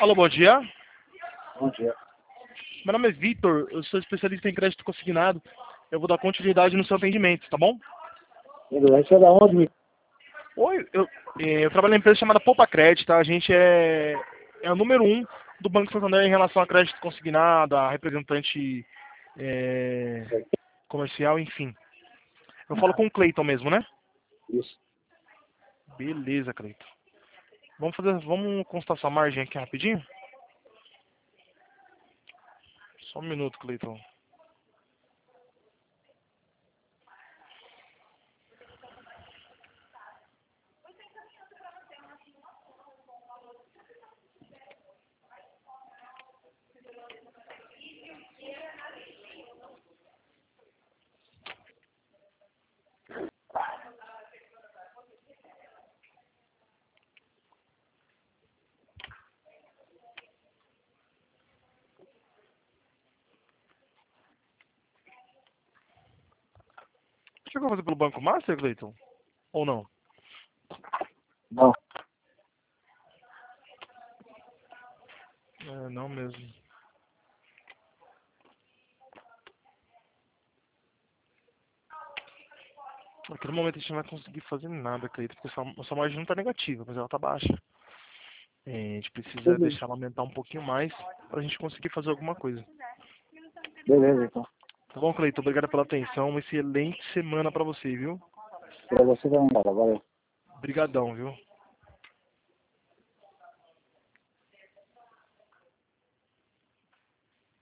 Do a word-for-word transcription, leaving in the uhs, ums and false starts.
Alô, bom dia. Bom dia. Meu nome é Vitor, eu sou especialista em crédito consignado. Eu vou dar continuidade no seu atendimento, tá bom? Você é da onde? Oi, eu, eh, eu trabalho na empresa chamada Poupa Crédito, tá? A gente é, é o número um do Banco Santander em relação a crédito consignado, a representante eh, comercial, enfim. Eu falo com o Cleiton mesmo, né? Isso. Beleza, Cleiton. Vamos fazer, vamos constar sua margem aqui rapidinho? Só um minuto, Cleiton. Chegou a fazer pelo Banco Master, Cleiton? Ou não? Não. É, não mesmo. Naquele momento a gente não vai conseguir fazer nada, Cleiton, porque sua, sua margem não tá negativa, mas ela tá baixa. É, a gente precisa Beleza. deixar ela aumentar um pouquinho mais pra gente conseguir fazer alguma coisa. Beleza, então. Tá bom, Cleiton? Obrigado pela atenção. Uma excelente semana pra você, viu? Pra você também, cara. Valeu. Obrigadão, viu?